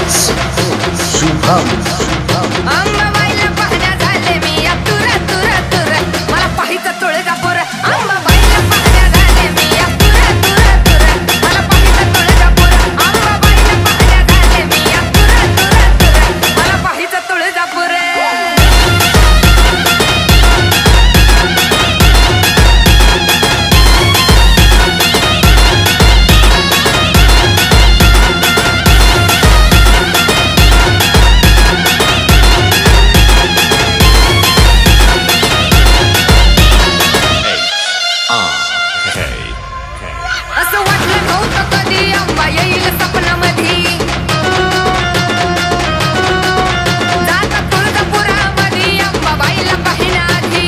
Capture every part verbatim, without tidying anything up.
शुभम अंबाबाईला पाहण्या झाले मी तुर तुर तुर मला पाहिजे तुळजापूर अंबाबाईला पाहण्या झाले मी तुर तुर तुर मला पाहिजे तुळजापूर अंबाबाईला पाहण्या झाले मी तुर तुर तुर मला पाहिजे तुळजापूर असं वाटलं नव्हतं कधी अंबा येईल सपनामध्ये जाता तुळजापुरामध्ये अंबाबाईला पाहण्याआधी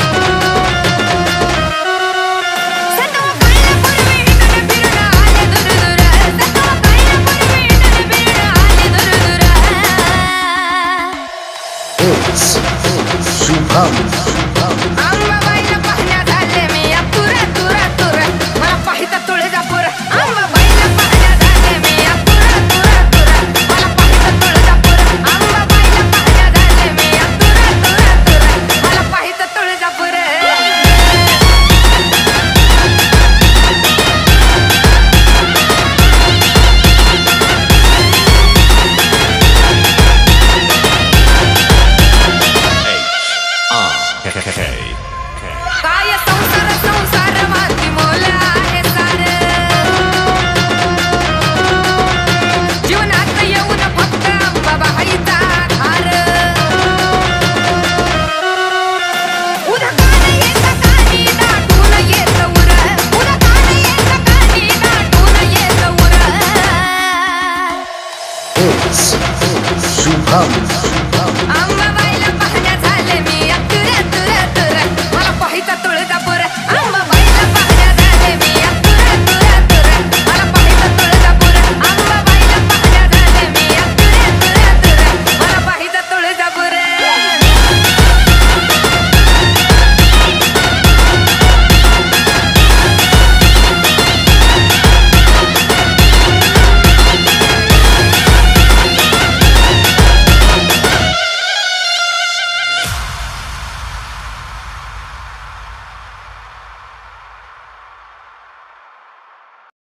सतवा कळल्यापूर्वी इकडे फिरून आले दूर दूर सतवा कळल्यापूर्वी इकडे फिरून आले दूर दूर शुभम अंबाबाईला पाहण्या झाले मी तुर तुर तुर मला पाहिजे तुळजापूर अंबाबाईला पाहण्या झाले मी तुर तुर तुर मला पाहिजे तुळजापूर अंबाबाईला पाहण्या झाले मी तुर तुर तुर मला पाहिजे तुळजापूर काय संसार संसार माती मोल आहे सार जीवनात येऊन फक्त अंबाबाईचा धार उदकान येत कानी दाटून येत उर उदकान येत कानी दाटून येत उर शुभम